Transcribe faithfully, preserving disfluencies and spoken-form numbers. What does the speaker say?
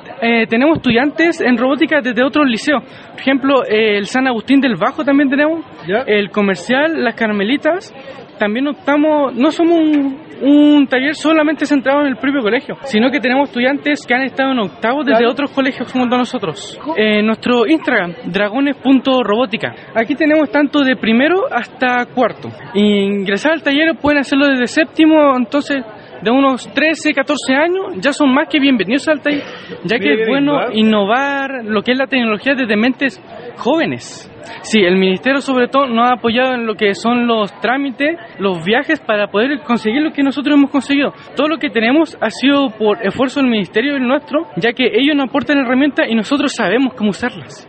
eh, tenemos estudiantes en robótica desde otros liceos. Por ejemplo, eh, el San Agustín del Bajo también tenemos, ¿Ya? el Comercial, las Carmelitas. También optamos, no somos un, un taller solamente centrado en el propio colegio, sino que tenemos estudiantes que han estado en octavo desde Claro. otros colegios junto a nosotros. Eh, nuestro Instagram, dragones punto robótica. Aquí tenemos tanto de primero hasta cuarto. Ingresar al taller pueden hacerlo desde séptimo, entonces de unos trece, catorce años, ya son más que bienvenidos al taller, ya que Mira, es bueno innovar. innovar lo que es la tecnología desde mentes jóvenes. Sí, el ministerio sobre todo nos ha apoyado en lo que son los trámites, los viajes para poder conseguir lo que nosotros hemos conseguido. Todo lo que tenemos ha sido por esfuerzo del ministerio y el nuestro, ya que ellos nos aportan herramientas y nosotros sabemos cómo usarlas.